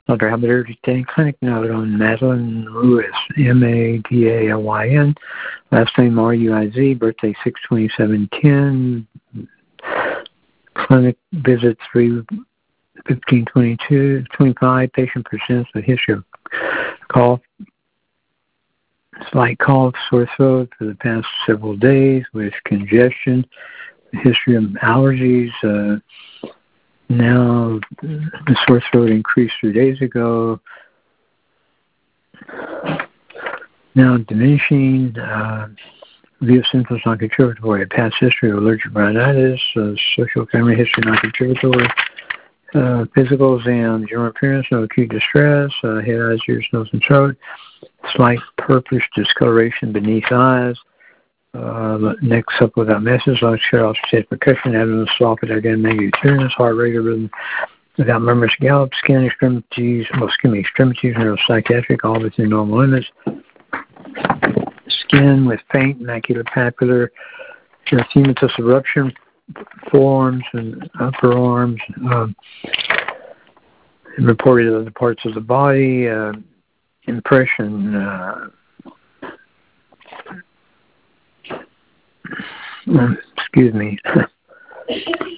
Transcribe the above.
Dr. Habiter Day Clinic note on Madeline Ruiz, Madalyn, last name Ruiz, birthday 6/27/10, clinic visit 3/15/22/25. Patient presents with history of cough, slight cough, sore throat for the past several days with congestion, history of allergies. Now the sore throat increased 3 days ago. Now diminishing. View of symptoms non-contributory. Past history of allergic rhinitis. Social family history non-contributory. Physical exam. General appearance. No acute distress. Head, eyes, ears, nose, and throat. Slight purplish discoloration beneath eyes. Next up without message, lungs shut off, state percussion, abdomen soft, again, negative turns, heart rate rhythm without murmurs, gallop, skin extremities, neuropsychiatric, all within normal limits. Skin with faint maculopapular erythematous eruption, forearms and upper arms, reported other parts of the body, impression, excuse me,